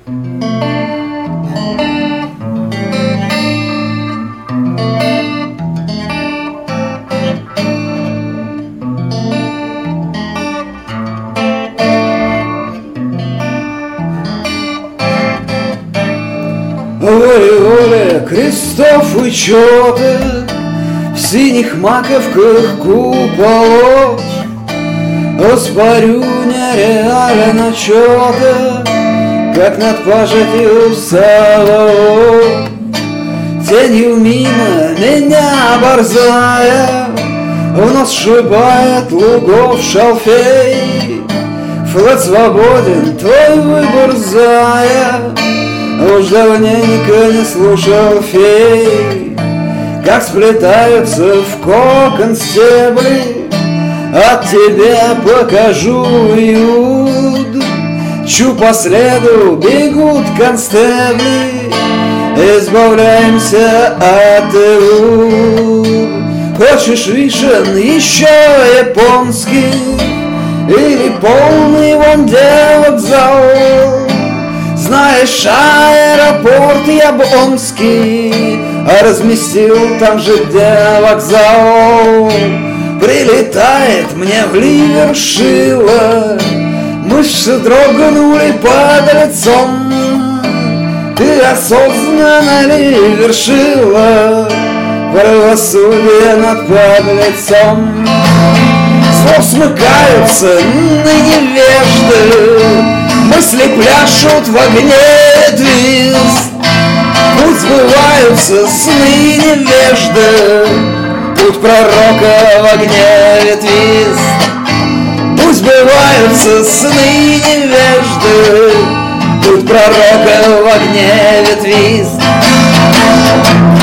Ой-ой, крестов учеты в синих маковках куполов, оспорю нереально чё-то, как над пажитью Саваоф. Тенью мимо меня борзая в нос сшибает лугов шалфей. Флот свободен, твой выбор, зая, уж давненько не слушал фей, как сплетаются в кокон стебли. От тебя покажу уют, чу по следу бегут констебли, избавляемся от иуд. Хочешь вишен еще японский или полный вон вокзал? Знаешь, аэропорт Яблонский разместил там же, где вокзал. Прилетает мне в ливер шило, мышцы дрогнули под лицом. Ты осознанно ли вершила правосудие над подлецом? Слов смыкаются ныне вежды, мысли пляшут в огне твист. Пусть сбываются сны невежды, путь пророка в огне ветвист. Пусть сбываются сны невежды, путь пророка в огне ветвист.